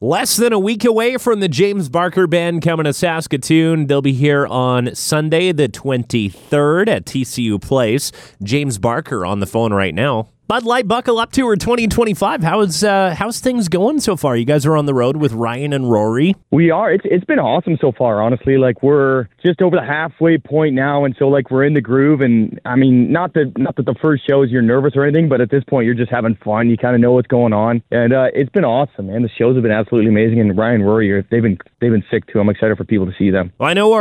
Less than a week away from the James Barker Band coming to Saskatoon. They'll be here on Sunday, the 23rd at TCU Place. James Barker on the phone right now. Bud Light Buckle Up Tour 2025. How's things going so far? You guys are on the road with Ryan and Rory. We are. It's been awesome so far, honestly. Like, we're just over the halfway point now, and so, like, we're in the groove. And, I mean, not that the first shows you're nervous or anything, but at this point, you're just having fun. You kind of know what's going on. And it's been awesome, man. The shows have been absolutely amazing. And Ryan and Rory, they've been sick, too. I'm excited for people to see them. Well, I know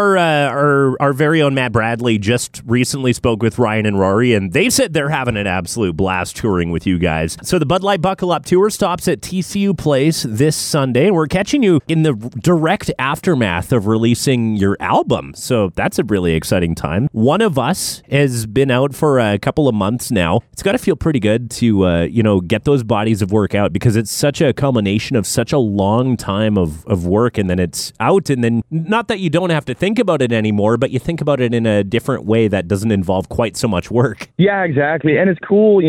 our very own Matt Bradley just recently spoke with Ryan and Rory, and they said they're having an absolute blast touring with you guys. So the Bud Light Buckle Up Tour stops at TCU Place this Sunday. We're catching you in the direct aftermath of releasing your album. So that's a really exciting time. One of Us has been out for a couple of months now. It's got to feel pretty good to, get those bodies of work out, because it's such a culmination of such a long time of work, and then it's out, and then not that you don't have to think about it anymore, but you think about it in a different way that doesn't involve quite so much work. Yeah, exactly. And it's cool,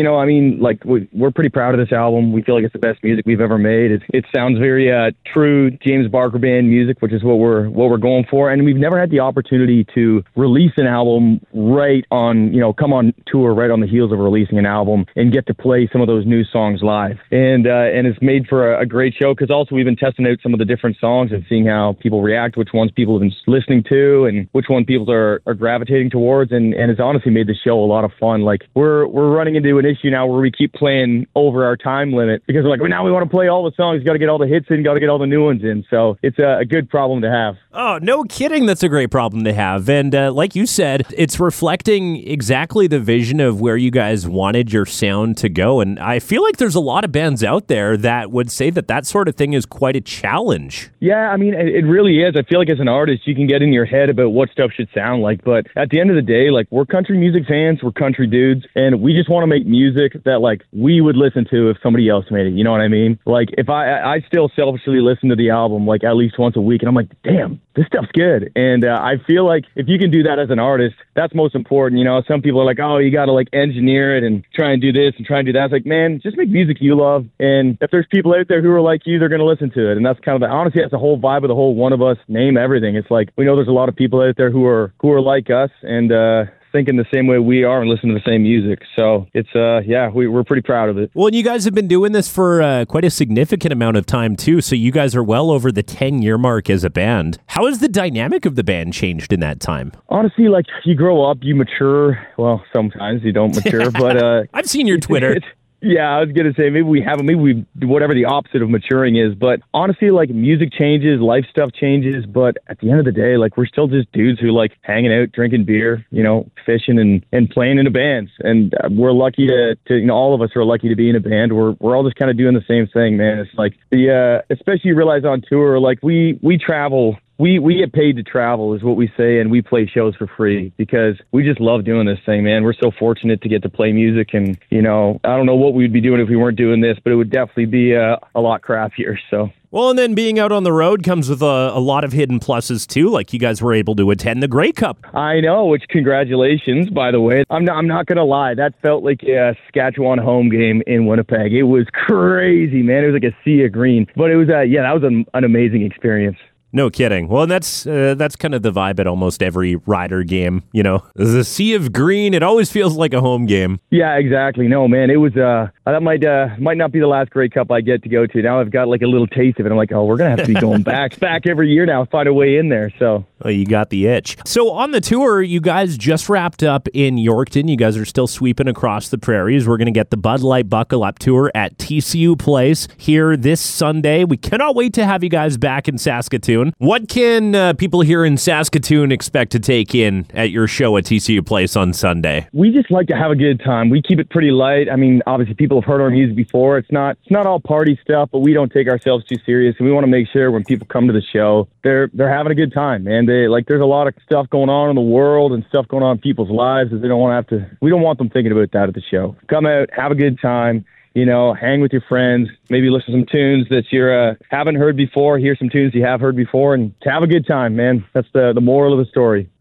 we're pretty proud of this album. We feel like it's the best music we've ever made. It sounds very true James Barker Band music, which is what we're going for. And we've never had the opportunity to release an album right on, come on tour right on the heels of releasing an album and get to play some of those new songs live. And it's made for a great show, because also we've been testing out some of the different songs and seeing how people react, which ones people have been listening to, and which one people are gravitating towards. And it's honestly made the show a lot of fun. Like, we're running into an issue now where we keep playing over our time limit, because we're like, well, now we want to play all the songs, got to get all the hits in, got to get all the new ones in. So it's a good problem to have. Oh, no kidding. That's a great problem to have. And like you said, it's reflecting exactly the vision of where you guys wanted your sound to go. And I feel like there's a lot of bands out there that would say that sort of thing is quite a challenge. Yeah, I mean, it really is. I feel like as an artist, you can get in your head about what stuff should sound like. But at the end of the day, like, we're country music fans, we're country dudes, and we just want to make music that, like, we would listen to if somebody else made it. You know what I mean? Like, if I still selfishly listen to the album, like, at least once a week, and I'm like, damn, this stuff's good. And I feel like if you can do that as an artist, that's most important. Some people are like, oh, you got to, like, engineer it and try and do this and try and do that. It's like, man, just make music you love. And if there's people out there who are like you, they're going to listen to it. And that's kind of honestly, that's the whole vibe of the whole One of Us name everything. It's like, we know there's a lot of people out there who are like us and thinking the same way we are and listen to the same music. So it's, we're pretty proud of it. Well, and you guys have been doing this for quite a significant amount of time too. So you guys are well over the 10-year mark as a band. How has the dynamic of the band changed in that time? Honestly, like, you grow up, you mature. Well, sometimes you don't mature, but I've seen your Twitter. Yeah, I was going to say, maybe we whatever the opposite of maturing is. But honestly, like, music changes, life stuff changes. But at the end of the day, like, we're still just dudes who like hanging out, drinking beer, fishing and playing in a band. And we're lucky to all of us are lucky to be in a band. We're all just kind of doing the same thing, man. It's like especially you realize on tour, like, we travel. We get paid to travel is what we say, and we play shows for free because we just love doing this thing, man. We're so fortunate to get to play music, and, I don't know what we'd be doing if we weren't doing this, but it would definitely be a lot crappier, so... Well, and then being out on the road comes with a lot of hidden pluses, too. Like, you guys were able to attend the Grey Cup. I know, which congratulations, by the way. I'm not going to lie. That felt like a Saskatchewan home game in Winnipeg. It was crazy, man. It was like a sea of green. But it was, that was an amazing experience. No kidding. Well, and that's kind of the vibe at almost every Rider game. There's a sea of green. It always feels like a home game. Yeah, exactly. No, man, it was that might not be the last Grey Cup I get to go to. Now I've got like a little taste of it. I'm like, oh, we're gonna have to be going back every year now, find a way in there. So. Oh, you got the itch. So on the tour, you guys just wrapped up in Yorkton. You guys are still sweeping across the prairies. We're going to get the Bud Light Buckle Up Tour at TCU Place here this Sunday. We cannot wait to have you guys back in Saskatoon. What can people here in Saskatoon expect to take in at your show at TCU Place on Sunday? We just like to have a good time. We keep it pretty light. I mean, obviously people have heard our music before. It's not all party stuff, but we don't take ourselves too serious. And we want to make sure when people come to the show, they're having a good time, man. There's a lot of stuff going on in the world and stuff going on in people's lives that we don't want them thinking about that at the show. Come out, have a good time, hang with your friends, maybe listen to some tunes that you haven't heard before, hear some tunes you have heard before, and have a good time, man. That's the moral of the story.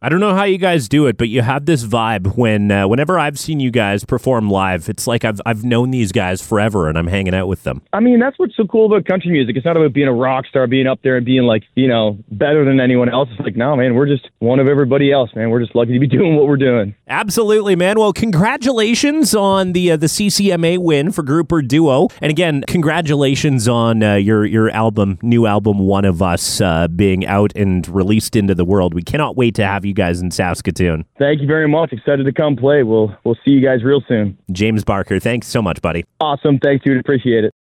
I don't know how you guys do it, but you have this vibe whenever I've seen you guys perform live, it's like I've known these guys forever and I'm hanging out with them. I mean, that's what's so cool about country music. It's not about being a rock star, being up there and being like, better than anyone else. It's like, no, man, we're just one of everybody else, man. We're just lucky to be doing what we're doing. Absolutely, man. Well, congratulations on the CCMA win for group or duo. And again, congratulations on your new album, One of Us, being out and released into the world. We cannot wait to have you guys in Saskatoon. Thank you very much. Excited to come play. We'll see you guys real soon. James Barker, thanks so much, buddy. Awesome. Thanks, dude. Appreciate it.